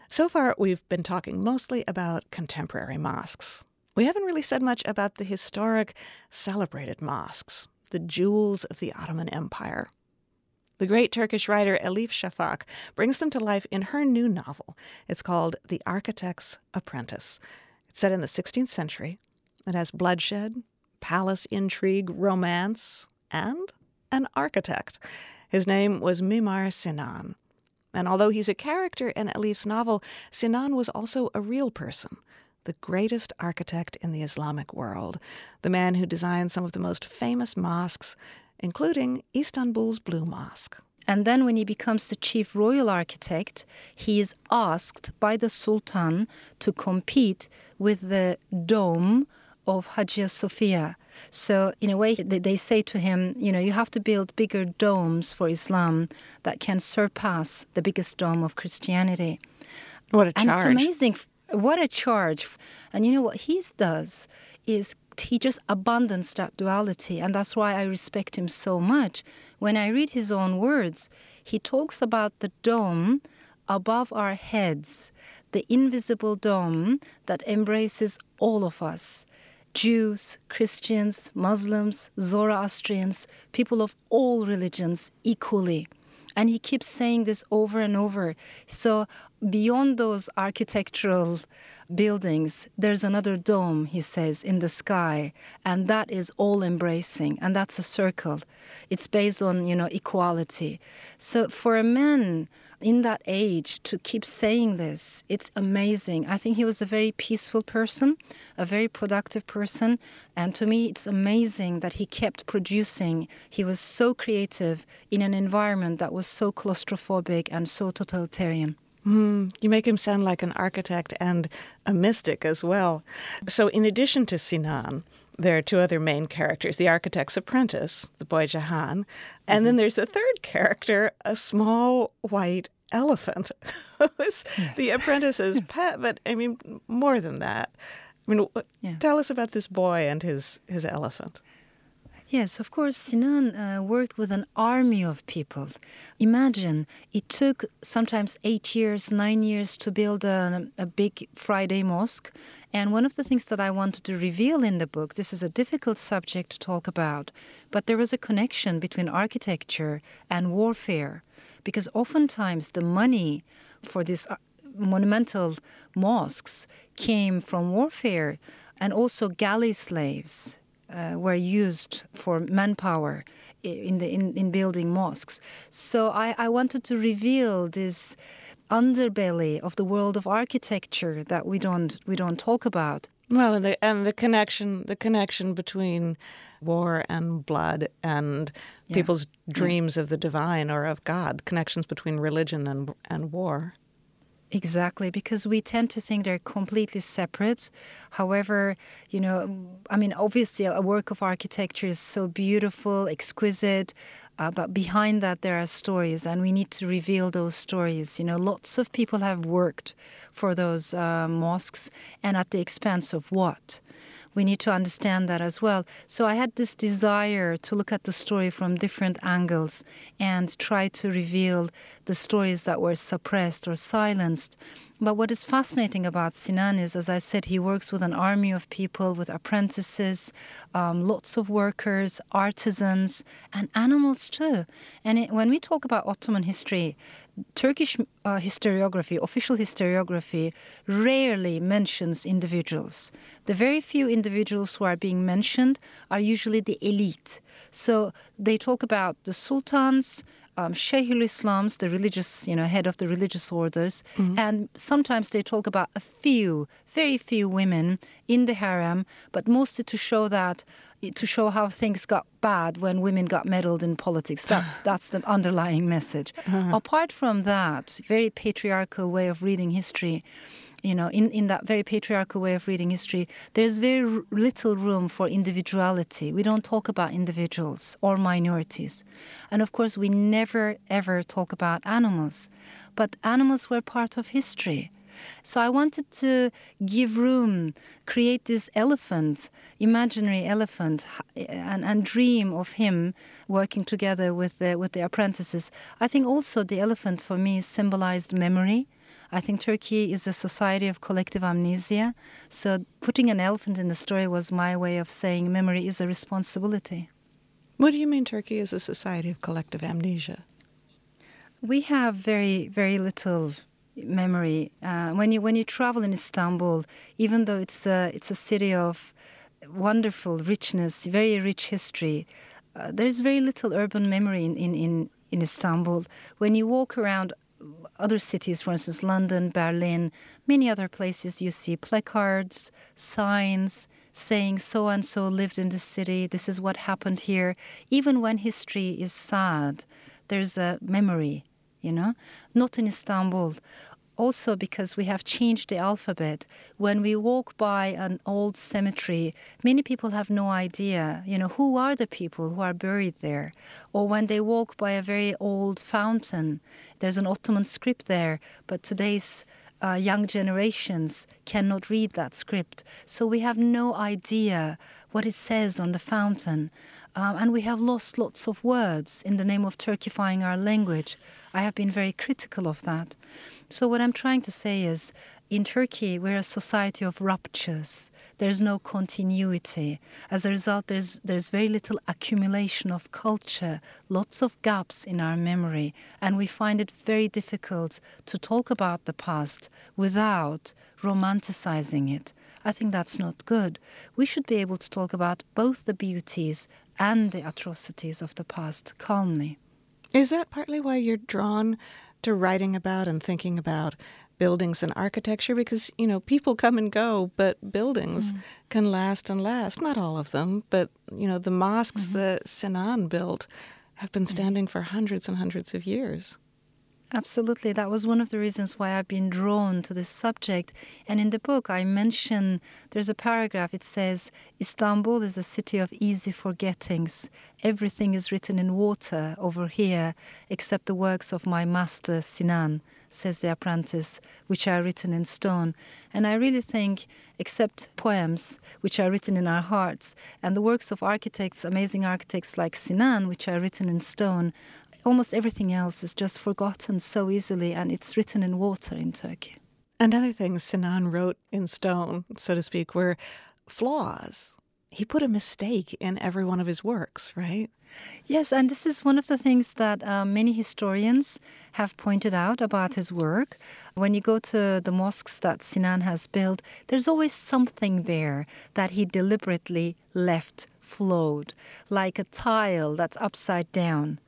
So far, we've been talking mostly about contemporary mosques. We haven't really said much about the historic, celebrated mosques, the jewels of the Ottoman Empire. The great Turkish writer Elif Shafak brings them to life in her new novel. It's called The Architect's Apprentice. It's set in the 16th century. It has bloodshed, palace intrigue, romance, and an architect. His name was Mimar Sinan. And although he's a character in Elif's novel, Sinan was also a real person, the greatest architect in the Islamic world, the man who designed some of the most famous mosques, including Istanbul's Blue Mosque. And then when he becomes the chief royal architect, he is asked by the Sultan to compete with the dome of Hagia Sophia. So in a way, they say to him, you have to build bigger domes for Islam that can surpass the biggest dome of Christianity. What a charge. And it's amazing. What a charge. And what he does is he just abandons that duality. And that's why I respect him so much. When I read his own words, he talks about the dome above our heads, the invisible dome that embraces all of us. Jews, Christians, Muslims, Zoroastrians, people of all religions equally. And he keeps saying this over and over. So beyond those architectural buildings, there's another dome, he says, in the sky. And that is all-embracing. And that's a circle. It's based on, equality. So for a man in that age to keep saying this, it's amazing. I think he was a very peaceful person, a very productive person. And to me, it's amazing that he kept producing. He was so creative in an environment that was so claustrophobic and so totalitarian. You make him sound like an architect and a mystic as well. So in addition to Sinan, there are two other main characters, the architect's apprentice, the boy Jahan, and then there's a third character, a small white elephant, who's the apprentice's pet, but more than that. Tell us about this boy and his elephant. Yes, of course, Sinan worked with an army of people. Imagine, it took sometimes 8 years, 9 years to build a big Friday mosque. And one of the things that I wanted to reveal in the book, this is a difficult subject to talk about, but there was a connection between architecture and warfare. Because oftentimes the money for these monumental mosques came from warfare, and also galley slaves were used for manpower in building mosques. So I wanted to reveal this underbelly of the world of architecture that we don't talk about. Well, and the connection between war and blood and people's dreams of the divine or of God, connections between religion and war. Exactly, because we tend to think they're completely separate. However, obviously a work of architecture is so beautiful, exquisite, but behind that there are stories, and we need to reveal those stories. Lots of people have worked for those mosques, and at the expense of what? We need to understand that as well. So I had this desire to look at the story from different angles and try to reveal the stories that were suppressed or silenced. But what is fascinating about Sinan is, as I said, he works with an army of people, with apprentices, lots of workers, artisans, and animals too. And when we talk about Ottoman history, Turkish historiography, official historiography, rarely mentions individuals. The very few individuals who are being mentioned are usually the elite. So they talk about the sultans, Shaykhul Islams, the religious, head of the religious orders, and sometimes they talk about very few women in the harem, but mostly to show how things got bad when women got meddled in politics. That's the underlying message. Apart from that, very patriarchal way of reading history, in that very patriarchal way of reading history, there's very little room for individuality. We don't talk about individuals or minorities. And of course, we never, ever talk about animals. But animals were part of history. So I wanted to give room, create this elephant, imaginary elephant, and dream of him working together with the apprentices. I think also the elephant for me symbolized memory. I think Turkey is a society of collective amnesia. So putting an elephant in the story was my way of saying memory is a responsibility. What do you mean Turkey is a society of collective amnesia? We have very, very little memory. When you travel in Istanbul, even though it's a city of wonderful richness, very rich history, there's very little urban memory in Istanbul. When you walk around other cities, for instance, London, Berlin, many other places, you see placards, signs saying so-and-so lived in the city, this is what happened here. Even when history is sad, there's a memory, Not in Istanbul. Also because we have changed the alphabet. When we walk by an old cemetery, many people have no idea, who are the people who are buried there. Or when they walk by a very old fountain, there's an Ottoman script there, but today's young generations cannot read that script. So we have no idea what it says on the fountain. And we have lost lots of words in the name of Turkifying our language. I have been very critical of that. So what I'm trying to say is, in Turkey, we're a society of ruptures. There's no continuity. As a result, there's very little accumulation of culture, lots of gaps in our memory, and we find it very difficult to talk about the past without romanticizing it. I think that's not good. We should be able to talk about both the beauties and the atrocities of the past calmly. Is that partly why you're drawn to writing about and thinking about buildings and architecture? Because, people come and go, but buildings can last and last. Not all of them, but, the mosques that Sinan built have been standing for hundreds and hundreds of years. Absolutely. That was one of the reasons why I've been drawn to this subject. And in the book, I mention, there's a paragraph, it says, Istanbul is a city of easy forgettings. Everything is written in water over here, except the works of my master Sinan, says the apprentice, which are written in stone. And I really think, except poems, which are written in our hearts, and the works of architects, amazing architects like Sinan, which are written in stone, almost everything else is just forgotten so easily, and it's written in water in Turkey. And other things Sinan wrote in stone, so to speak, were flaws. He put a mistake in every one of his works, right? Yes, and this is one of the things that many historians have pointed out about his work. When you go to the mosques that Sinan has built, there's always something there that he deliberately left flowed, like a tile that's upside down.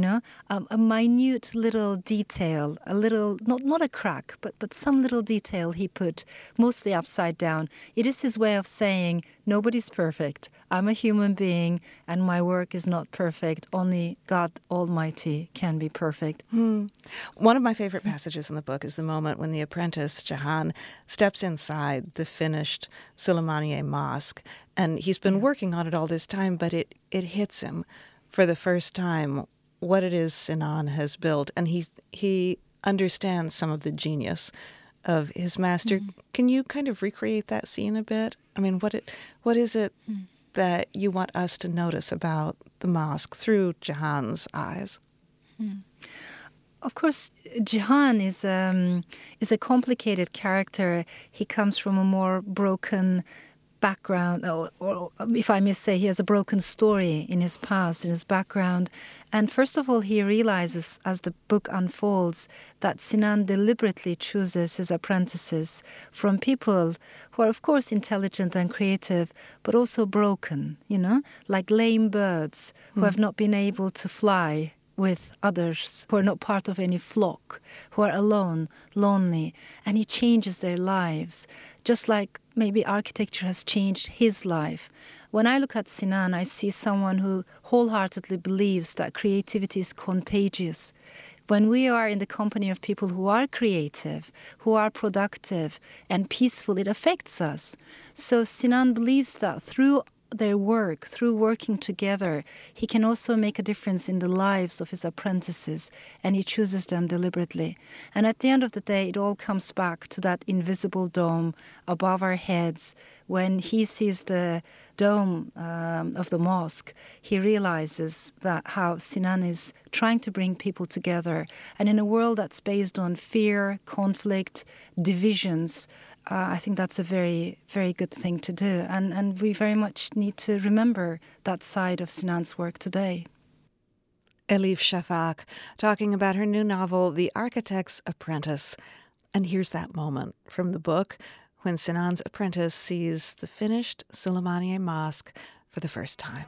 A minute little detail, a little, not a crack, but some little detail he put, mostly upside down. It is his way of saying, nobody's perfect. I'm a human being, and my work is not perfect. Only God Almighty can be perfect. One of my favorite passages in the book is the moment when the apprentice, Jahan, steps inside the finished Suleymaniye Mosque. And he's been working on it all this time, but it hits him for the first time what it is Sinan has built, and he understands some of the genius of his master. Can you kind of recreate that scene a bit? I mean, what is it that you want us to notice about the mosque through Jahan's eyes? Of course, Jahan is a complicated character. He comes from a more broken background, or if I may say, he has a broken story in his past, in his background. And first of all, he realizes as the book unfolds that Sinan deliberately chooses his apprentices from people who are, of course, intelligent and creative, but also broken, like lame birds who have not been able to fly with others, who are not part of any flock, who are alone, lonely, and he changes their lives, just like maybe architecture has changed his life. When I look at Sinan, I see someone who wholeheartedly believes that creativity is contagious. When we are in the company of people who are creative, who are productive and peaceful, it affects us. So Sinan believes that through their work, through working together, he can also make a difference in the lives of his apprentices, and he chooses them deliberately. And at the end of the day, it all comes back to that invisible dome above our heads when he sees the dome of the mosque, he realizes that how Sinan is trying to bring people together. And in a world that's based on fear, conflict, divisions, I think that's a very, very good thing to do. And we very much need to remember that side of Sinan's work today. Elif Shafak talking about her new novel, The Architect's Apprentice. And here's that moment from the book when Sinan's apprentice sees the finished Suleymaniye Mosque for the first time.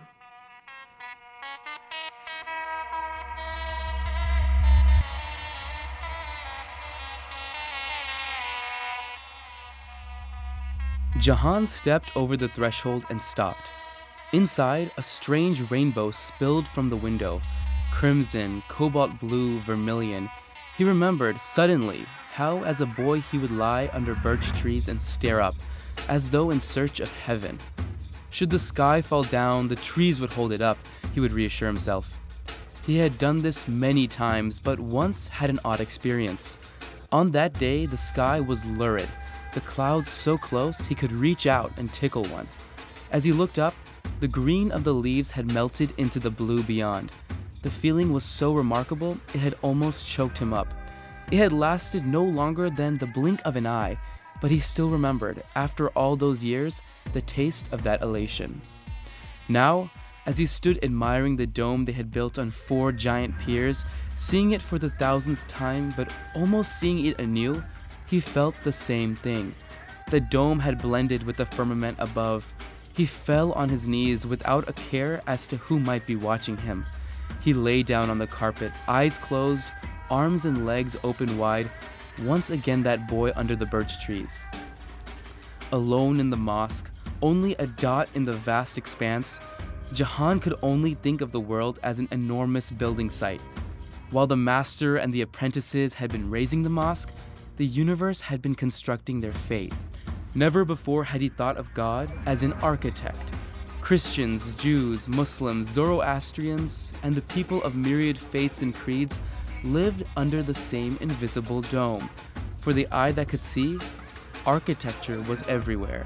Jahan stepped over the threshold and stopped. Inside, a strange rainbow spilled from the window. Crimson, cobalt blue, vermilion. He remembered, suddenly, how as a boy he would lie under birch trees and stare up, as though in search of heaven. Should the sky fall down, the trees would hold it up, he would reassure himself. He had done this many times, but once had an odd experience. On that day, the sky was lurid, the clouds so close he could reach out and tickle one. As he looked up, the green of the leaves had melted into the blue beyond. The feeling was so remarkable, it had almost choked him up. It had lasted no longer than the blink of an eye, but he still remembered, after all those years, the taste of that elation. Now, as he stood admiring the dome they had built on 4 giant piers, seeing it for the 1000th time, but almost seeing it anew, he felt the same thing. The dome had blended with the firmament above. He fell on his knees without a care as to who might be watching him. He lay down on the carpet, eyes closed, arms and legs open wide, once again that boy under the birch trees. Alone in the mosque, only a dot in the vast expanse, Jahan could only think of the world as an enormous building site. While the master and the apprentices had been raising the mosque, the universe had been constructing their fate. Never before had he thought of God as an architect. Christians, Jews, Muslims, Zoroastrians, and the people of myriad faiths and creeds lived under the same invisible dome. For the eye that could see, architecture was everywhere.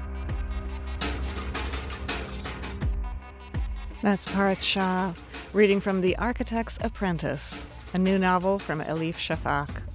That's Parth Shah reading from The Architect's Apprentice, a new novel from Elif Shafak.